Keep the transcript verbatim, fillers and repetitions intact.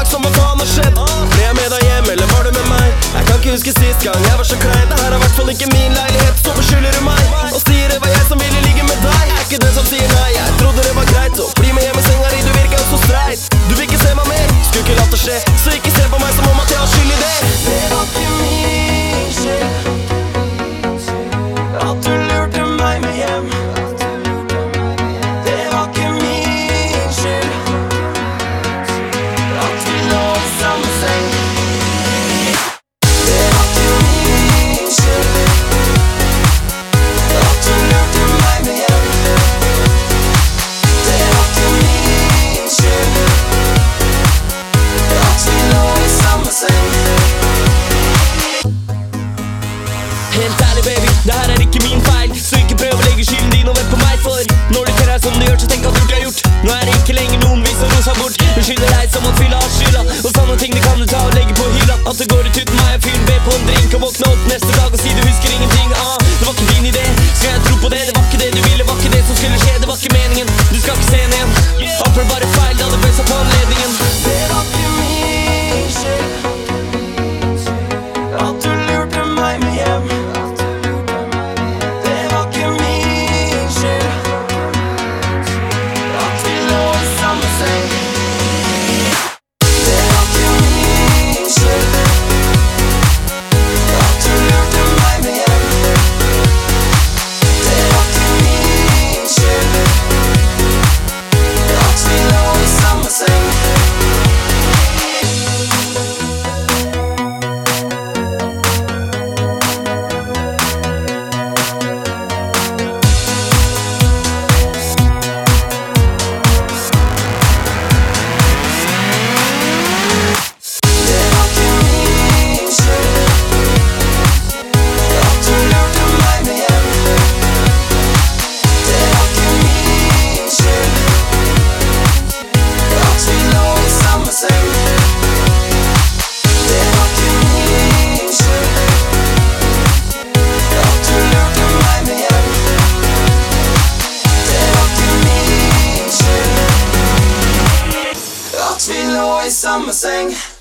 dag som at han har skjedd. Ble jeg med deg hjem, eller var du med meg? Jeg kan ikke huske sist gang jeg var så klein. Det her er hvertfall ikke min leilighet, så beskylder du meg og sier det var jeg som ville ligge med deg. Jeg er ikke den som sier nei, jeg trodde det var greit å bli med hjem i senga di, du virker så streit. Du vil ikke se meg mer, skulle ikke latt det skje, så ikke se på meg som om at jeg har skyld i det. Det var ikke min skyld at du lurte meg med hjem. Det var ikke min skyld at vi lå i samme seng. Det var ikke min skyld at du lurte meg med hjem. Det var ikke min skyld at vi lå i samme seng. Helt ærlig baby, det her er ikke min feil, så ikke prøv å legge skylden din over på meg. For når du ser deg som du gjør, så tenk at du ikke har gjort. Nå er det ikke lenger noen vi som rosa bort. Beskylder deg som at fylla har skylda, og sånne ting det kan du ta og legge på hylla. At det går ut uten meg og fyren be på en drink og våkne opp neste dag og si du husker ingenting. Ah, det var ikke din idé, skal jeg tro på det? Det var ikke det du ville, var ikke det som skulle skje. Det var ikke meningen, du skal ikke se henne igjen. Alt ble bare feil da det bøsa på anledningen. Det var ikke min skyld at du lurte meg med hjem. Vi lå i samme seng.